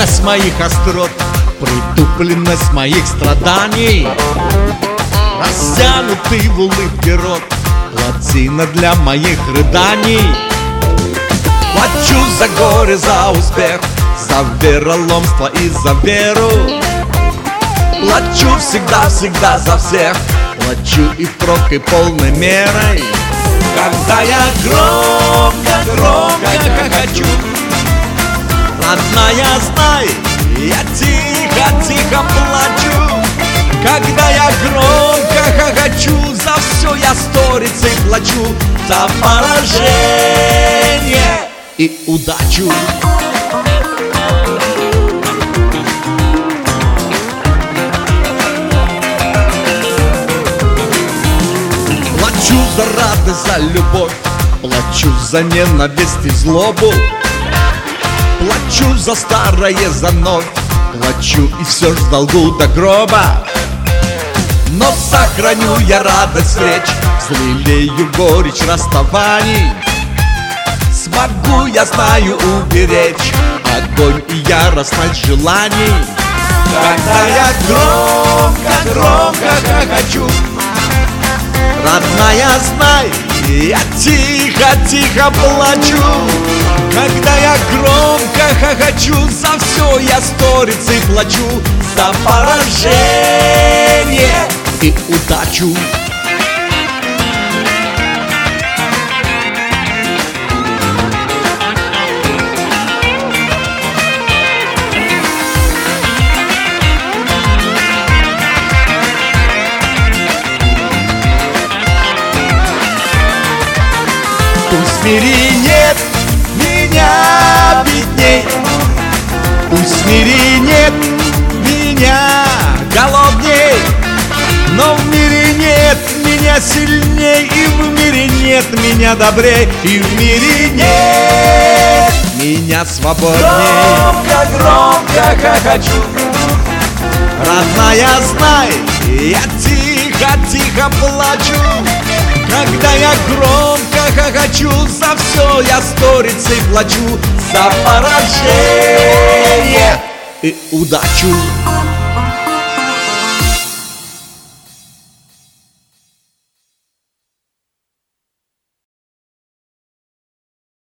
Бездарность моих острот, притупленность моих страданий, растянутый в улыбке рот, плотина для моих рыданий. Плачу за горе, за успех, за вероломство и за веру. Плачу всегда, всегда за всех, плачу и впрок, и полной мерой. Когда я громко, громко хохочу, родная, знай, я тихо, тихо плачу. Когда я громко хохочу, за все я сторицей плачу, за поражение и удачу. Плачу за радость, за любовь, плачу за ненависть и злобу, плачу за старое, за вновь, плачу и все ж в долгу до гроба. Но сохраню я радость встреч, взлелею горечь расставаний. Смогу, я знаю, уберечь огонь и яростность желаний. Когда я громко, громко хохочу, родная, знай, я тихо, тихо плачу. Когда я громко хохочу, за все я сторицей плачу, за поражение и удачу. Пусть в мире нет меня бедней, пусть в мире нет меня голодней, но в мире нет меня сильней, и в мире нет меня добрей, и в мире нет меня свободней. Громко, громко хохочу, родная, знай, я тихо, тихо плачу. Когда я громко хохочу, за все я сторицей плачу, за поражение и удачу.